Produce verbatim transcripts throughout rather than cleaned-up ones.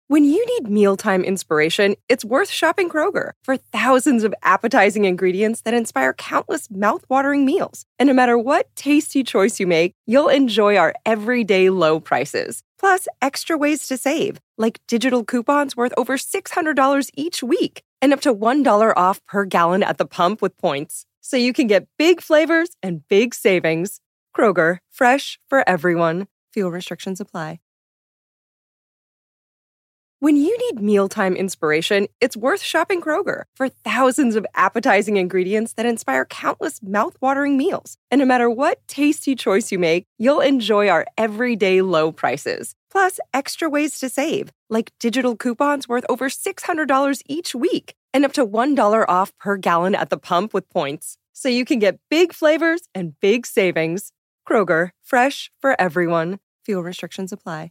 When you need mealtime inspiration, it's worth shopping Kroger for thousands of appetizing ingredients that inspire countless mouth-watering meals. And no matter what tasty choice you make, you'll enjoy our everyday low prices. Plus, extra ways to save, like digital coupons worth over six hundred dollars each week and up to one dollar off per gallon at the pump with points. So you can get big flavors and big savings. Kroger, fresh for everyone. Fuel restrictions apply. When you need mealtime inspiration, it's worth shopping Kroger for thousands of appetizing ingredients that inspire countless mouth-watering meals. And no matter what tasty choice you make, you'll enjoy our everyday low prices. Plus, extra ways to save, like digital coupons worth over six hundred dollars each week and up to one dollar off per gallon at the pump with points. So you can get big flavors and big savings. Kroger, fresh for everyone. Fuel restrictions apply.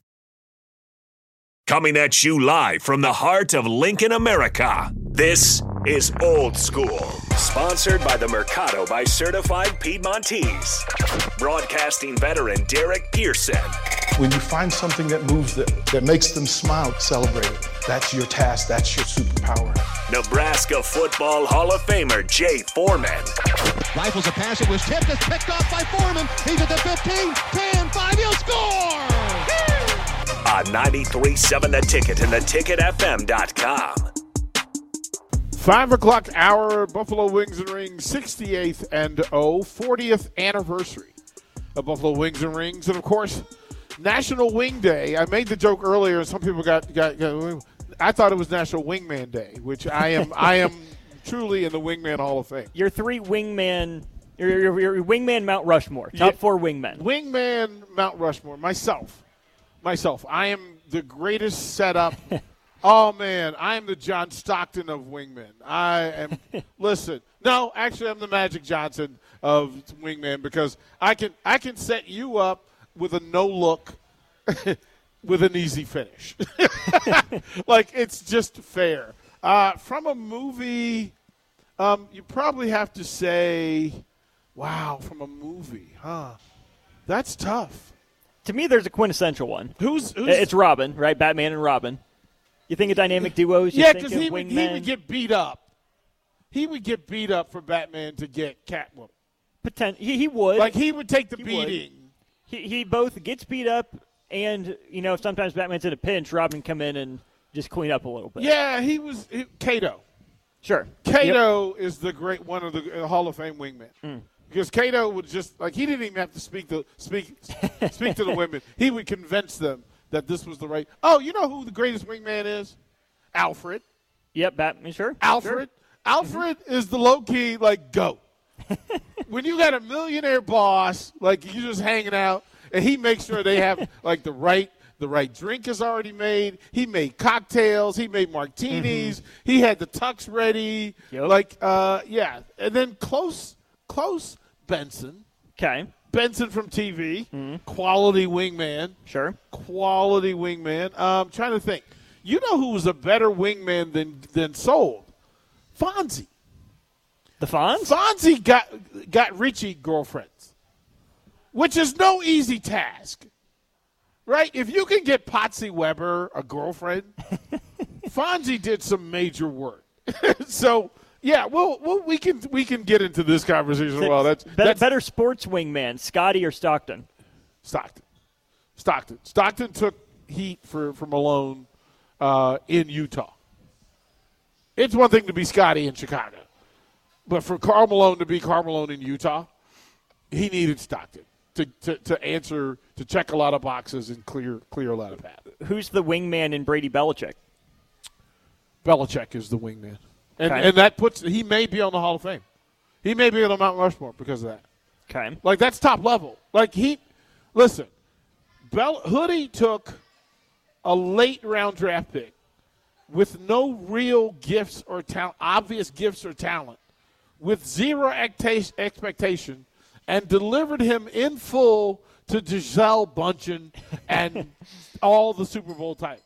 Coming at you live from the heart of Lincoln, America. This is Old School, sponsored by the Mercado by Certified Piedmontese. Broadcasting veteran Derek Pearson. When you find something that moves them, that makes them smile, celebrate it. That's your task. That's your superpower. Nebraska Football Hall of Famer Jay Foreman. Rifles a pass. It was tipped. It's picked off by Foreman. He's at the fifteen, ten, five. He'll score! On ninety-three point seven The Ticket and the ticket f m dot com. Five o'clock hour, Buffalo Wings and Rings, sixty-eighth and oh, fortieth anniversary of Buffalo Wings and Rings. And, of course, National Wing Day. I made the joke earlier, and some people got, got, got I thought it was National Wingman Day, which I am I am truly in the Wingman Hall of Fame. Your three wingman, your, your, your wingman Mount Rushmore, top yeah. four wingmen. Wingman Mount Rushmore, myself. Myself. I am the greatest setup. Oh, man, I am the John Stockton of wingmen. I am – listen. No, actually, I'm the Magic Johnson of wingman because I can I can set you up with a no-look with an easy finish. Like, it's just fair. Uh, from a movie, um, you probably have to say, wow, from a movie, huh? That's tough. To me, there's a quintessential one. Who's, who's It's Robin, right? Batman and Robin. You think of dynamic duos? You yeah, because he, would, he would get beat up. He would get beat up for Batman to get Catwoman. Potent- he, he would. Like, he would take the he beating. He, he both gets beat up and, you know, sometimes Batman's in a pinch, Robin come in and just clean up a little bit. Yeah, he was he, – Kato. Sure. Kato yep. is the great – one of the uh, Hall of Fame wingmen. Mm. Because Kato would just – like, he didn't even have to speak to speak speak to the women. He would convince them that this was the right – oh, you know who the greatest wingman is? Alfred. Yep, Batman, sure. Alfred. Sure. Alfred mm-hmm. is the low-key, like, goat. When you got a millionaire boss, like, you just hanging out, and he makes sure they have, like, the right the right drink is already made. He made cocktails. He made martinis. Mm-hmm. He had the tux ready. Yep. Like, uh, yeah. And then Close, Close Benson. Okay. Benson from T V. Mm-hmm. Quality wingman. Sure. Quality wingman. I'm um, trying to think. You know who was a better wingman than than Sold? Fonzie. The Fonz? Fonzie got got Richie girlfriends, which is no easy task, right? If you can get Patsy Weber a girlfriend, Fonzie did some major work. So yeah, well, well, we can we can get into this conversation. Well, that's better, that's better sports wingman, Scotty or Stockton? Stockton. Stockton. Stockton took heat for for Malone uh, in Utah. It's one thing to be Scotty in Chicago. But for Karl Malone to be Karl Malone in Utah, he needed Stockton to, to, to answer, to check a lot of boxes and clear clear a lot of paths. Who's the wingman in Brady Belichick? Belichick is the wingman. And okay. and that puts, he may be on the Hall of Fame. He may be on the Mount Rushmore because of that. Okay. Like, that's top level. Like, he, listen, Bell, Hoodie took a late round draft pick with no real gifts or talent, obvious gifts or talent, with zero expectation, and delivered him in full to Gisele Bundchen and all the Super Bowl titles.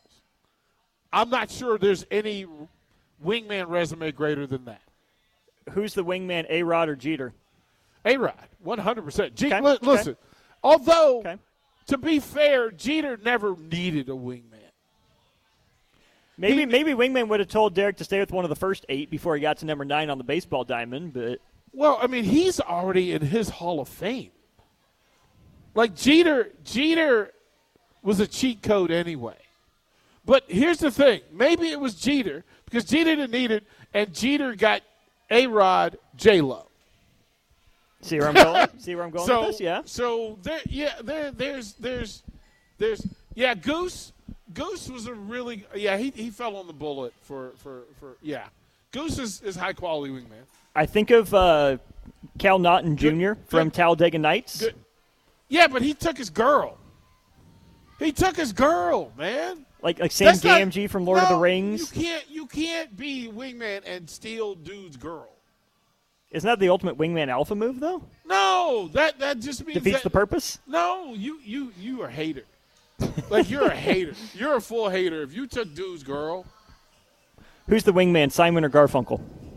I'm not sure there's any wingman resume greater than that. Who's the wingman, A-Rod or Jeter? A-Rod, one hundred percent. G- okay. li- listen, okay. although, okay. to be fair, Jeter never needed a wingman. Maybe he, maybe Wingman would have told Derek to stay with one of the first eight before he got to number nine on the baseball diamond, but well, I mean, he's already in his Hall of Fame. Like Jeter, Jeter was a cheat code anyway. But here's the thing: maybe it was Jeter because Jeter didn't need it, and Jeter got A-Rod, J-Lo. See where I'm going? See where I'm going so, with this? Yeah. So there, yeah, there, there's, there's, there's, yeah. Goose, Goose was a really, yeah. He he fell on the bullet for for for yeah. Goose is, is high quality wingman. I think of uh, Cal Naughton Junior Good, from good, Talladega Nights. Good. Yeah, but he took his girl. He took his girl, man. Like like Sam That's Gamgee not, from Lord no, of the Rings. You can't you can't be wingman and steal dude's girl. Isn't that the ultimate wingman alpha move, though? No, that that just means Defeats that, the purpose? No, you you you are a hater. Like you're a hater. You're a full hater. If you took dude's girl. Who's the wingman, Simon or Garfunkel?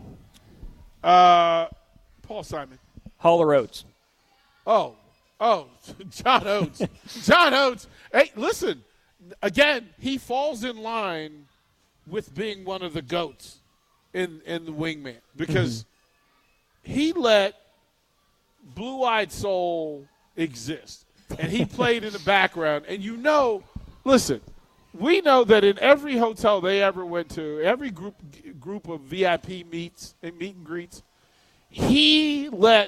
Uh, Paul Simon. Hall or Oates? Oh, oh, John Oates. John Oates. Hey, listen. Again, he falls in line with being one of the GOATs in, in the wingman because mm-hmm. he let Blue Eyed Soul exist. And he played in the background. And you know, listen, we know that in every hotel they ever went to, every group group of V I P meets and meet and greets, he let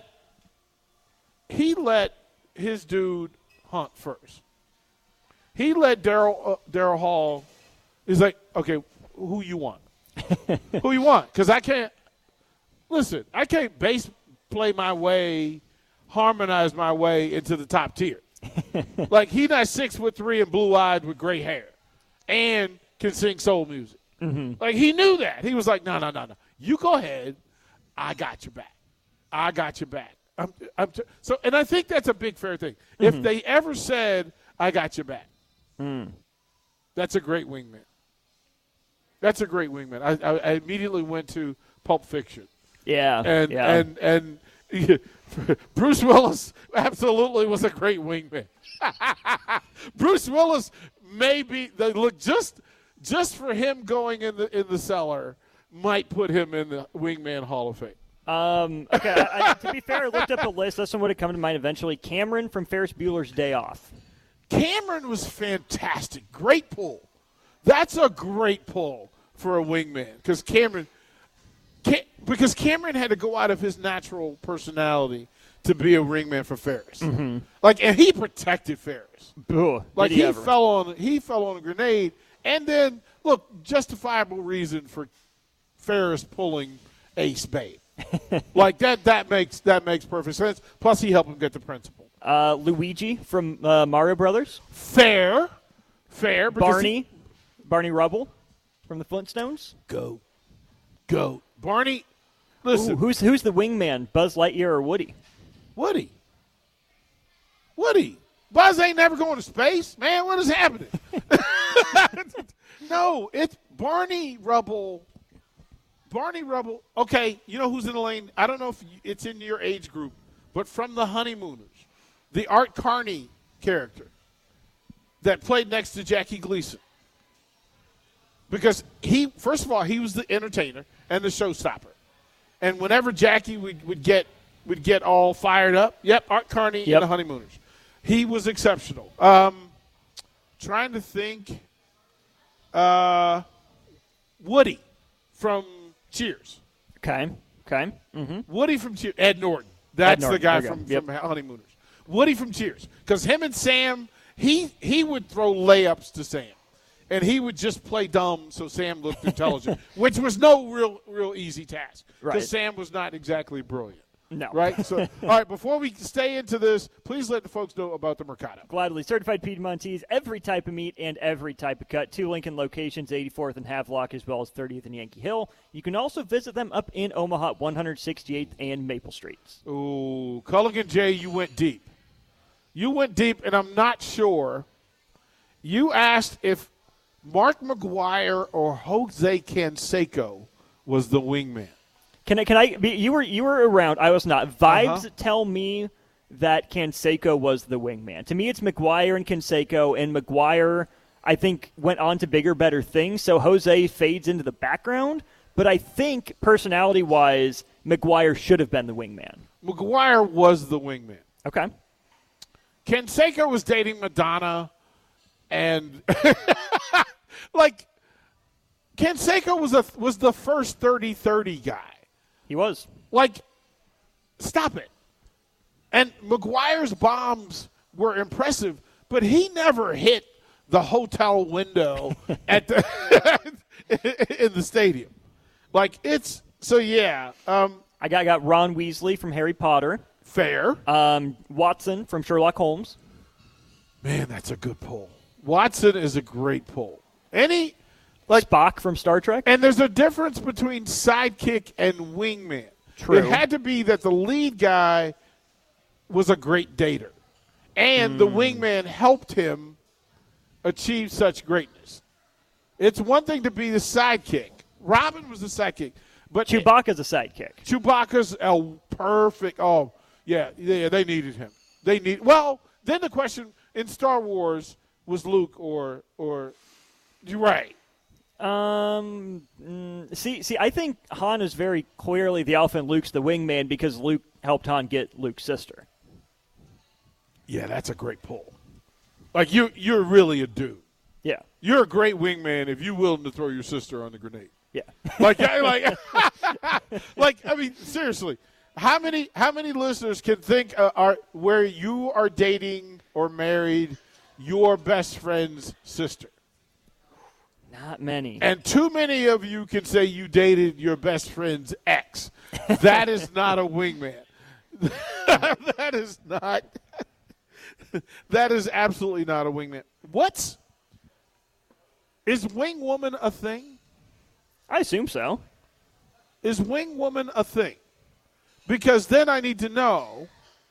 he let his dude hunt first. He let Daryl uh, Daryl Hall. He's like, okay, who you want? Who you want? Because I can't. Listen, I can't bass play my way, harmonize my way into the top tier. Like he's not six foot three and blue eyed with gray hair, and can sing soul music. Mm-hmm. Like he knew that. He was like, no, no, no, no. You go ahead. I got your back. I got your back. I'm, I'm t- so, and I think that's a big fair thing. Mm-hmm. If they ever said, I got your back. Mm. That's a great wingman. That's a great wingman. I, I, I immediately went to Pulp Fiction. Yeah, and yeah. and and yeah, Bruce Willis absolutely was a great wingman. Bruce Willis maybe they look just just for him going in the in the cellar might put him in the Wingman Hall of Fame. Um, okay, I, I, to be fair, I looked up a list. This one would have come to mind eventually. Cameron from Ferris Bueller's Day Off. Cameron was fantastic. Great pull. That's a great pull for a wingman because Cameron, Cam, because Cameron had to go out of his natural personality to be a wingman for Ferris. Mm-hmm. Like, and he protected Ferris. Ugh, like he, he fell on he fell on a grenade, and then look, justifiable reason for Ferris pulling Ace Babe. Like that that makes that makes perfect sense. Plus, he helped him get the principal. Uh, Luigi from uh, Mario Brothers. Fair, fair. Barney, he, Barney Rubble from the Flintstones. Go, go, Barney. Listen, Ooh, who's who's the wingman? Buzz Lightyear or Woody? Woody. Woody. Buzz ain't never going to space, man. What is happening? No, it's Barney Rubble. Barney Rubble. Okay, you know who's in the lane? I don't know if it's in your age group, but from The Honeymooners, the Art Carney character that played next to Jackie Gleason. Because he, first of all, he was the entertainer and the showstopper. And whenever Jackie would, would get would get all fired up, yep, Art Carney yep. in The Honeymooners. He was exceptional. Um, trying to think. Uh, Woody from Cheers. Okay. Okay. Mm-hmm. Woody from Cheers. Ed Norton. That's Ed Norton. the guy There from, yep. from Honeymooners. Woody from Cheers. Because him and Sam, he he would throw layups to Sam. And he would just play dumb so Sam looked intelligent, which was no real real easy task. Because right. Sam was not exactly brilliant. No. Right? So, all right, before we stay into this, please let the folks know about the Mercado. Gladly. Certified Piedmontese, every type of meat and every type of cut. Two Lincoln locations, eighty-fourth and Havelock, as well as thirtieth and Yankee Hill. You can also visit them up in Omaha, one sixty-eighth and Maple Streets. Ooh, Culligan J, you went deep. You went deep, and I'm not sure. You asked if Mark McGwire or Jose Canseco was the wingman. Can I? Can I? Be, you were you were around. I was not. Vibes uh-huh. tell me that Canseco was the wingman. To me, it's McGwire and Canseco, and McGwire. I think, went on to bigger, better things. So Jose fades into the background. But I think personality-wise, McGuire should have been the wingman. McGuire was the wingman. Okay. Canseco was dating Madonna, and like Canseco was a was the first thirty thirty guy. He was. Like, stop it. And McGuire's bombs were impressive, but he never hit the hotel window at the in the stadium. Like, it's so yeah. Um, I got, I got Ron Weasley from Harry Potter. Fair. Um, Watson from Sherlock Holmes. Man, that's a good pull. Watson is a great pull. Any like Spock from Star Trek. And there's a difference between sidekick and wingman. True. It had to be that the lead guy was a great dater, and mm. the wingman helped him achieve such greatness. It's one thing to be the sidekick. Robin was the sidekick, but Chewbacca's a sidekick. Chewbacca's a perfect. Oh, yeah, yeah, they needed him. They need. Well, then the question in Star Wars was Luke or or you're right. Um. Mm, see, see, I think Han is very clearly the alpha and Luke's the wingman because Luke helped Han get Luke's sister. Yeah, that's a great pull. Like you, you're really a dude. Yeah, you're a great wingman if you're willing to throw your sister on the grenade. Yeah, like, like, like. I mean, seriously, how many, how many listeners can think uh, are where you are dating or married your best friend's sister? Not many. And too many of you can say you dated your best friend's ex. That is not a wingman. That is not. That is absolutely not a wingman. What's is wing woman a thing? I assume so. Is wing woman a thing? Because then I need to know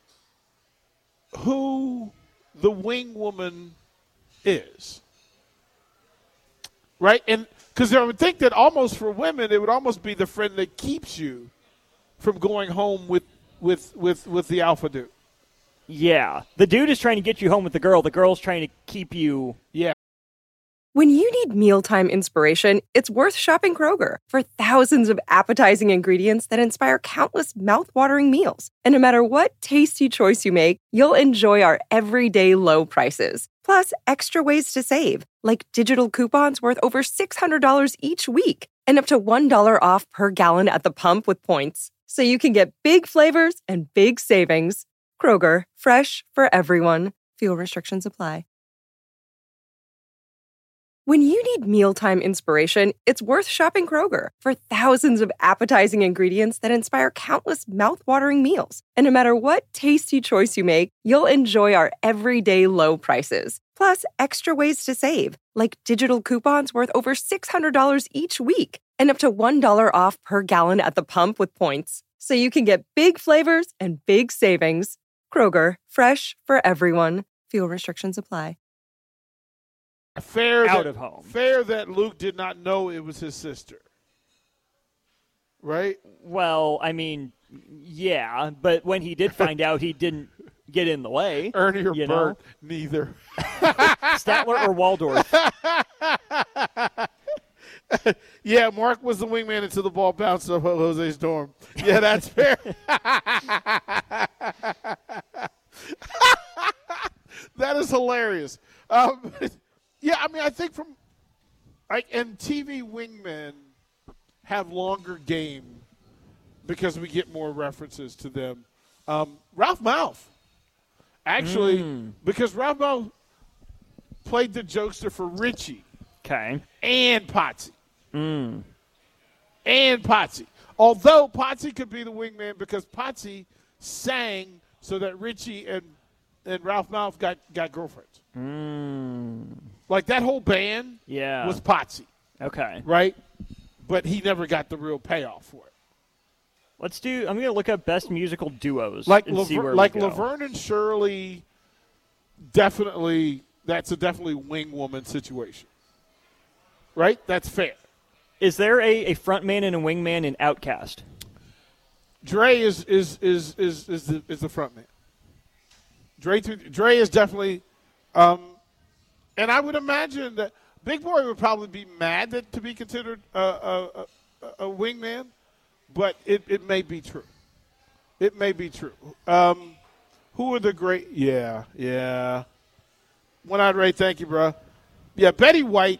who the wing woman is. Right? And because I would think that almost for women, it would almost be the friend that keeps you from going home with with with, with the alpha dude. Yeah. The dude is trying to get you home with the girl. The girl's trying to keep you. Yeah. When you need mealtime inspiration, it's worth shopping Kroger for thousands of appetizing ingredients that inspire countless mouthwatering meals. And no matter what tasty choice you make, you'll enjoy our everyday low prices. Plus, extra ways to save, like digital coupons worth over six hundred dollars each week and up to one dollar off per gallon at the pump with points. So you can get big flavors and big savings. Kroger, fresh for everyone. Fuel restrictions apply. When you need mealtime inspiration, it's worth shopping Kroger for thousands of appetizing ingredients that inspire countless mouthwatering meals. And no matter what tasty choice you make, you'll enjoy our everyday low prices. Plus, extra ways to save, like digital coupons worth over six hundred dollars each week and up to one dollar off per gallon at the pump with points. So you can get big flavors and big savings. Kroger, fresh for everyone. Fuel restrictions apply. Fair out that, of home. Fair that Luke did not know it was his sister. Right? Well, I mean, yeah, but when he did find out, he didn't get in the way. Ernie or you Bert, know? neither. Statler or Waldorf. Yeah, Mark was the wingman until the ball bounced off Jose's dorm. Yeah, that's fair. That is hilarious. Um, yeah, I mean, I think from like and T V wingmen have longer game because we get more references to them. Um, Ralph Malph, actually, mm. because Ralph Malph played the jokester for Richie. Okay. And Potsy. Mm. And Potsy. Although Potsy could be the wingman because Potsy sang so that Richie and, and Ralph Malph got, got girlfriends. Mm. Like that whole band yeah. was Potsy. Okay. Right? But he never got the real payoff for it. Let's do – I'm going to look up best musical duos like and Laver- see where Like we go. Laverne and Shirley, definitely – that's a definitely wing woman situation. Right? That's fair. Is there a, a front man and a wingman in Outkast? Dre is is is is is the is the front man. Dre Dre is definitely um, And I would imagine that Big Boy would probably be mad that to be considered a, a, a, a wingman, but it, it may be true. It may be true. Um, who are the great? Yeah, yeah. One-eyed Ray, thank you, bro. Yeah, Betty White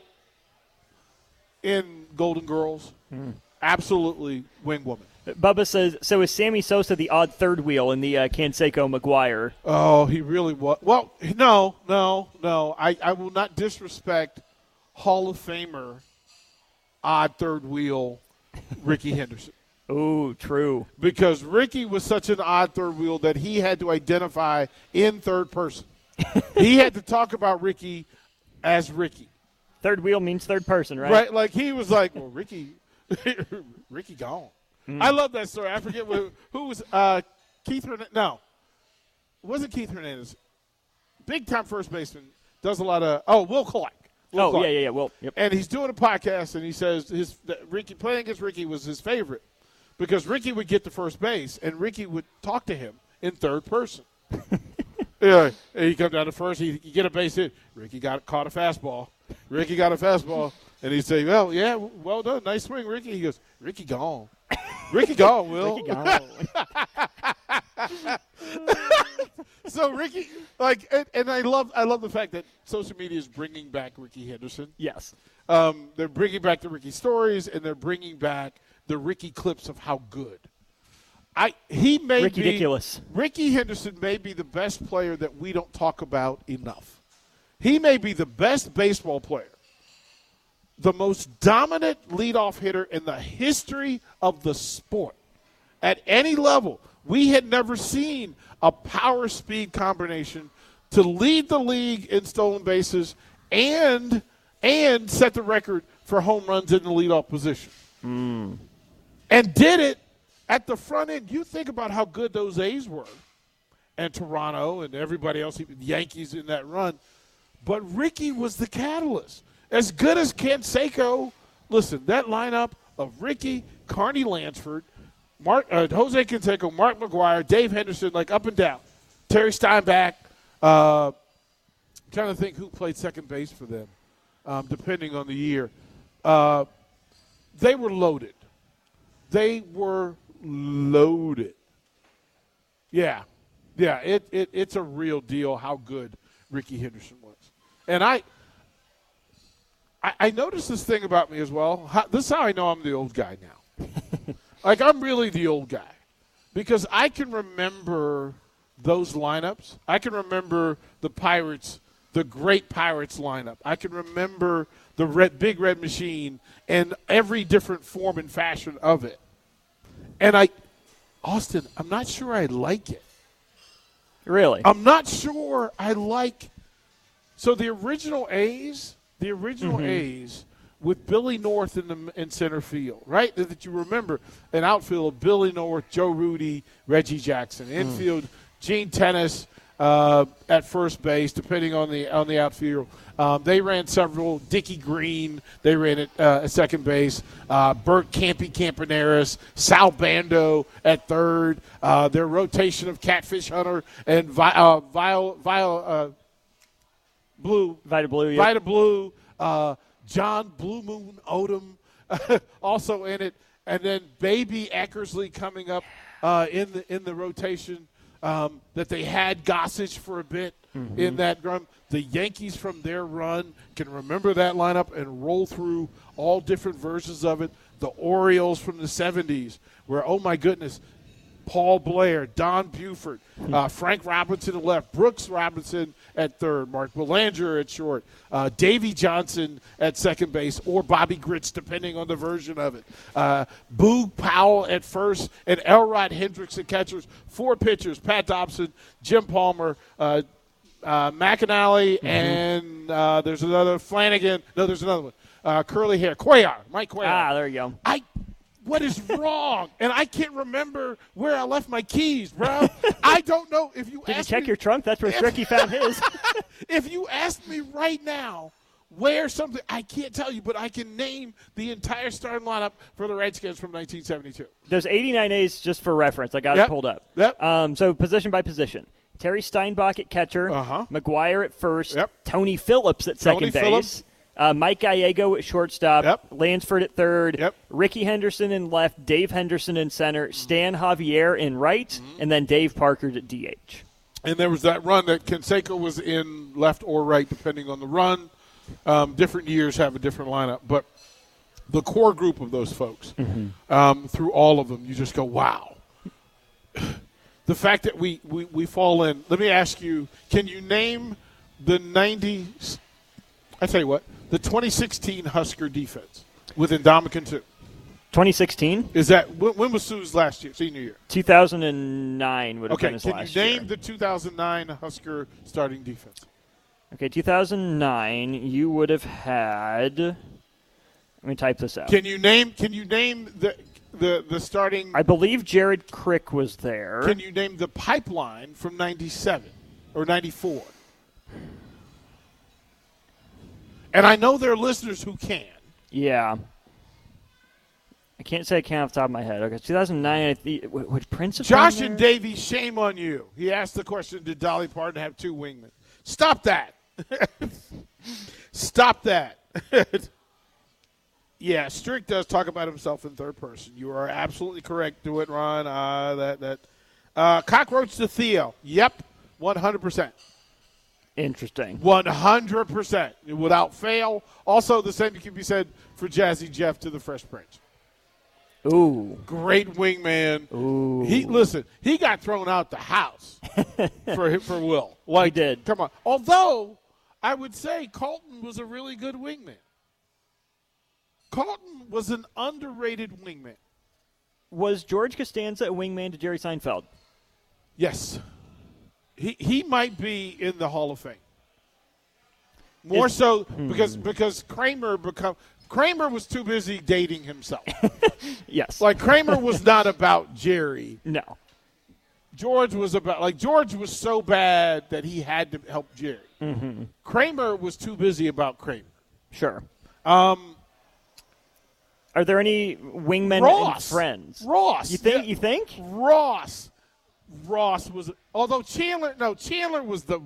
in Golden Girls, mm. absolutely wing woman. Bubba says, so is Sammy Sosa the odd third wheel in the uh, Canseco McGuire? Oh, he really was. Well, no, no, no. I, I will not disrespect Hall of Famer odd third wheel Ricky Henderson. Oh, true. Because Ricky was such an odd third wheel that he had to identify in third person. He had to talk about Ricky as Ricky. Third wheel means third person, right? Right. Like he was like, well, Ricky, Ricky gone. Mm. I love that story. I forget who, who was uh, Keith Hernandez. No, it wasn't Keith Hernandez. Big time first baseman. Does a lot of – oh, Will Clark. Will oh, Clark. yeah, yeah, yeah. Will. Yep. And he's doing a podcast, and he says his Ricky playing against Ricky was his favorite because Ricky would get to first base, and Ricky would talk to him in third person. Yeah, and he come down to first. He, he get a base hit. Ricky got caught a fastball. Ricky got a fastball. And he'd say, well, yeah, well done. Nice swing, Ricky. He goes, Ricky gone. Ricky gone, Will. Ricky gone. So Ricky, like, and, and I love, I love the fact that social media is bringing back Ricky Henderson. Yes, um, they're bringing back the Ricky stories, and they're bringing back the Ricky clips of how good. I he may Ricky be ridiculous. Ricky Henderson may be the best player that we don't talk about enough. He may be the best baseball player, the most dominant leadoff hitter in the history of the sport. At any level, we had never seen a power-speed combination to lead the league in stolen bases and and set the record for home runs in the leadoff position. Mm. And did it at the front end. You think about how good those A's were and Toronto and everybody else, the Yankees in that run. But Ricky was the catalyst. As good as Canseco, listen, that lineup of Ricky, Carney Lansford, Mark, uh, Jose Canseco, Mark McGuire, Dave Henderson, like up and down. Terry Steinbach. Uh, I'm trying to think who played second base for them, um, depending on the year. Uh, they were loaded. They were loaded. Yeah. Yeah, it, it it's a real deal how good Ricky Henderson was. And I – I, I noticed this thing about me as well. How, this is how I know I'm the old guy now. Like, I'm really the old guy because I can remember those lineups. I can remember the Pirates, the great Pirates lineup. I can remember the red, Big Red Machine and every different form and fashion of it. And I, Austin, I'm not sure I like it. Really? I'm not sure I like. So the original A's. The original mm-hmm. A's with Billy North in the in center field, right? That you remember an outfield of Billy North, Joe Rudy, Reggie Jackson. Infield, mm. Gene Tennis uh, at first base, depending on the on the outfield. Um, they ran several. Dickie Green, they ran it uh, at second base. Uh, Bert Campy Campaneris, Sal Bando at third. Uh, their rotation of Catfish Hunter and Vi- uh, Vile Vile. Uh, Blue. Vita Blue, yeah. Vita Blue. Uh, John Blue Moon Odom also in it. And then Baby Eckersley coming up uh, in the in the rotation um, that they had Gossage for a bit mm-hmm. in that run. The Yankees from their run can remember that lineup and roll through all different versions of it. The Orioles from the seventies where, oh, my goodness, Paul Blair, Don Buford, uh, Frank Robinson at left, Brooks Robinson at third, Mark Belanger at short, uh, Davey Johnson at second base, or Bobby Grits, depending on the version of it. Uh, Boog Powell at first, and Elrod Hendricks at catchers. Four pitchers, Pat Dobson, Jim Palmer, uh, uh, McAnally, mm-hmm. and uh, there's another Flanagan. No, there's another one. Uh, curly hair, Cuellar, Mike Cuellar. Ah, there you go. I. What is wrong? And I can't remember where I left my keys, bro. I don't know if you Did asked you check me, your trunk? That's where Stricky found his. If you asked me right now where something, I can't tell you, but I can name the entire starting lineup for the Redskins from nineteen seventy-two. There's eighty-nine A's just for reference. I got yep. it pulled up. Yep. Um, so position by position. Terry Steinbach at catcher. Uh-huh. McGuire at first. Yep. Tony Phillips at second Tony base. Phillips. Uh, Mike Gallego at shortstop. Yep. Lansford at third. Yep. Ricky Henderson in left. Dave Henderson in center. Stan Javier in right. Mm-hmm. And then Dave Parker at D H. And there was that run that Canseco was in left or right, depending on the run. Um, different years have a different lineup. But the core group of those folks, mm-hmm. um, through all of them, you just go, wow. The fact that we, we, we fall in. Let me ask you, can you name the ninety – I tell you what, the twenty sixteen Husker defense with Ndamukong too? twenty sixteen? Is that – when was Sue's last year, senior year? two thousand nine would have okay, been his can last you year. name the two thousand nine Husker starting defense? Okay, two thousand nine, you would have had – let me type this out. Can you name – can you name the – The the starting. I believe Jared Crick was there. Can you name the pipeline from ninety-seven or ninety-four? And I know there are listeners who can. Yeah. I can't say I can off the top of my head. Okay, two thousand nine, I th- would Prince have Josh been and there? Davey, shame on you. He asked the question, did Dolly Parton have two wingmen? Stop that. Stop that. Yeah, Strick does talk about himself in third person. You are absolutely correct. Do it, Ron. Uh, that that uh, Cockroach to Theo. Yep, one hundred percent. Interesting. one hundred percent. Without fail. Also, the same can be said for Jazzy Jeff to the Fresh Prince. Ooh. Great wingman. Ooh. He listen, he got thrown out the house for for Will. Like, he did. Come on. Although, I would say Colton was a really good wingman. Colton was an underrated wingman. Was George Costanza a wingman to Jerry Seinfeld? Yes. He he might be in the Hall of Fame. More Is, so hmm. because because Kramer become Kramer was too busy dating himself. Yes. Like Kramer was not about Jerry. No. George was about like George was so bad that he had to help Jerry. Mm-hmm. Kramer was too busy about Kramer. Sure. Um Are there any wingmen Ross. and friends? Ross. You think? Yeah. You think? Ross. Ross was, although Chandler, no, Chandler was the,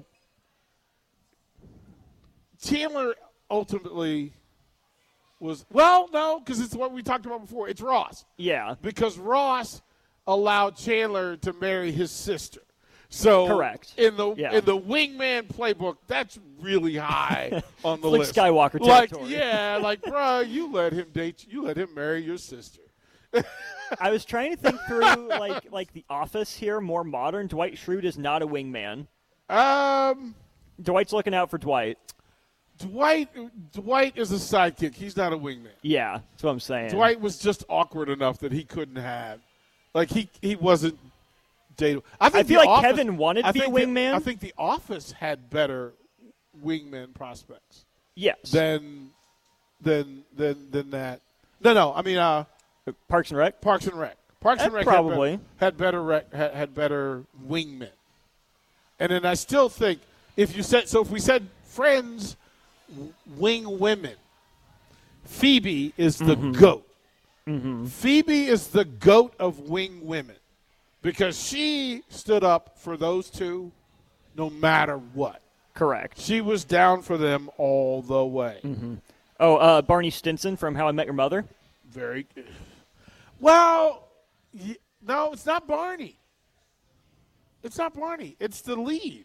Chandler ultimately was, well, no, because it's what we talked about before. It's Ross. Yeah. Because Ross allowed Chandler to marry his sister. So correct. In the yeah. in the wingman playbook, that's really high on the like list. Skywalker Like, territory. yeah, like, bro, you let him date, you let him marry your sister. I was trying to think through like like The Office here, more modern. Dwight Schrute is not a wingman. Um, Dwight's looking out for Dwight. Dwight Dwight is a sidekick. He's not a wingman. Yeah, that's what I'm saying. Dwight was just awkward enough that he couldn't have, like he he wasn't dateable. I, think I feel the like Office, Kevin wanted to I be a think the- wingman. I think The Office had better wingman prospects Yes. than than than than that. No, no. I mean, uh, Parks and Rec. Parks and Rec. Parks and Eh, Rec probably. had better, had better rec, had, had better wingmen. And then I still think if you said so, if we said Friends, w- wing women, Phoebe is the Mm-hmm. goat. Mm-hmm. Phoebe is the goat of wing women because she stood up for those two, no matter what. Correct. She was down for them all the way. Mm-hmm. Oh, uh, Barney Stinson from How I Met Your Mother. Very good. Well, y- no, it's not Barney. It's not Barney. It's the lead.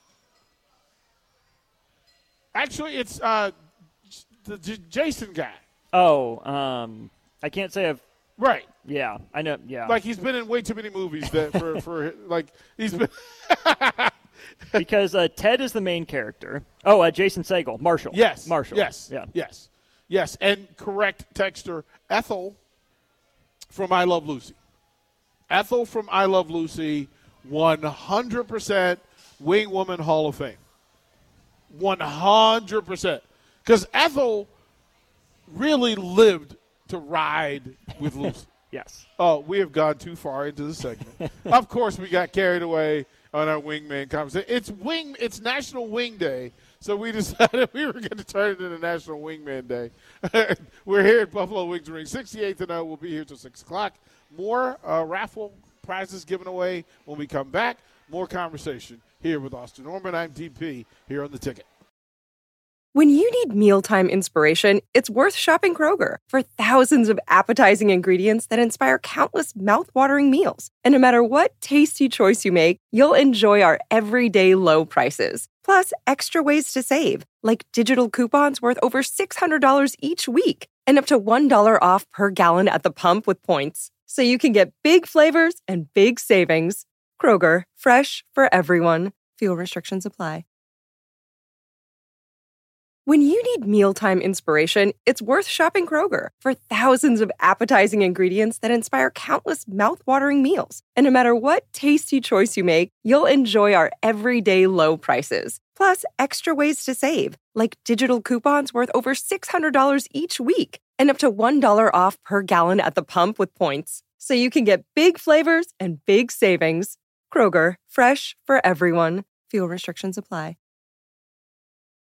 Actually, it's uh, the J- Jason guy. Oh, um, I can't say I've. Right. Yeah, I know. Yeah, Like he's been in way too many movies that for, for like he's been. because uh, Ted is the main character. Oh, uh, Jason Segel, Marshall. Yes. Marshall. Yes. Yeah. Yes. Yes. And correct texter Ethel from I Love Lucy. Ethel from I Love Lucy, one hundred percent Wing Woman Hall of Fame. one hundred percent. Because Ethel really lived to ride with Lucy. Yes. Oh, we have gone too far into the segment. Of course, we got carried away on our wingman conversation. It's wing. It's National Wing Day, so we decided we were going to turn it into National Wingman Day. We're here at Buffalo Wings Ring, sixty-eighth and O. We'll be here till six o'clock. More uh, raffle prizes given away when we come back. More conversation here with Austin Norman. I'm D P here on The Ticket. When you need mealtime inspiration, it's worth shopping Kroger for thousands of appetizing ingredients that inspire countless mouth-watering meals. And no matter what tasty choice you make, you'll enjoy our everyday low prices. Plus, extra ways to save, like digital coupons worth over six hundred dollars each week and up to one dollar off per gallon at the pump with points. So you can get big flavors and big savings. Kroger, fresh for everyone. Fuel restrictions apply. When you need mealtime inspiration, it's worth shopping Kroger for thousands of appetizing ingredients that inspire countless mouth-watering meals. And no matter what tasty choice you make, you'll enjoy our everyday low prices. Plus, extra ways to save, like digital coupons worth over six hundred dollars each week and up to one dollar off per gallon at the pump with points. So you can get big flavors and big savings. Kroger, fresh for everyone. Fuel restrictions apply.